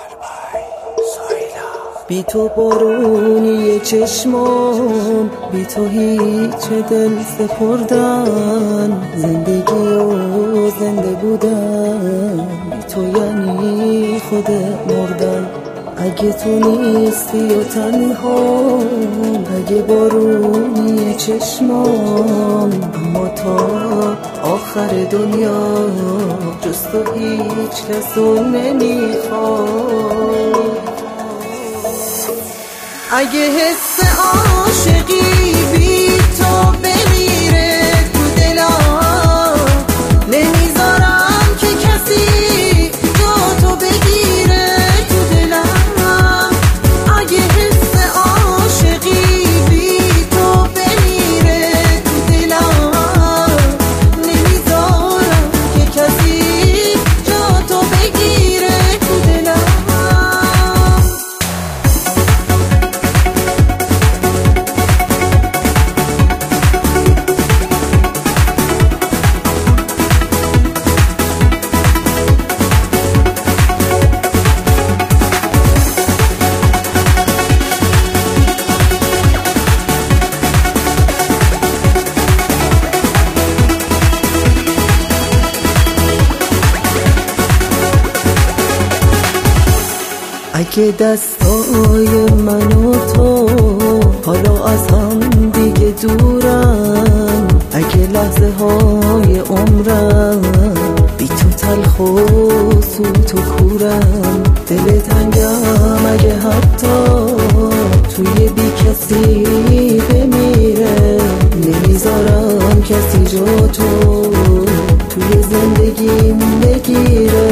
بی تو بارونی چشمام، بی تو هیچ دل سپردن، زندگی و زنده بودن بی تو یعنی خود مردن. اگه تو نیستی و تنها، اگه بارونی چشمام، اما تا آخر دنیا جز تو هیچ کسو نمیخوام. اگه حس عاشقی بی تو بمیره تو دلم، نمیذارم که کسی جا تو بگیره تو دلم. اگه حس عاشقی بی تو بمیره تو دلم، نمیذارم که کسی جا تو بگیره تو دلم. اگه دستای من و تو حالا از هم دیگه دورن، اگه لحظه های عمرم بی تو تلخ و سوت و کورم، دل تنگم اگه حتی توی بی کسی بمیره، نمیذارم کسی جا تو توی زندگیم بگیره.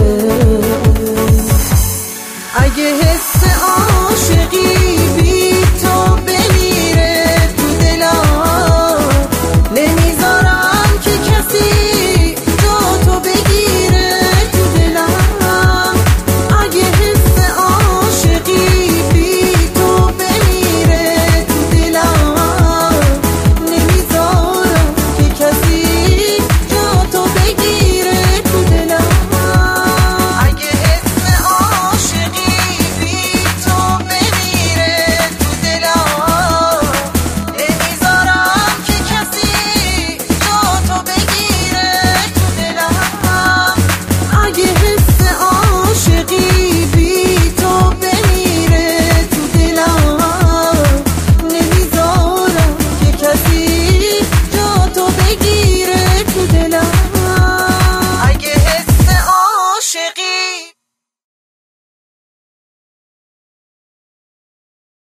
اگه حس عاشقی بی تو بمیره تو دلم، نمیذارم که کسی جا تو بگیره تو دلم. اگه حس عاشقی بی تو بمیره تو دلم، نمیذارم که کسی جا تو بگیره تو دلم. اگه حس عاشقی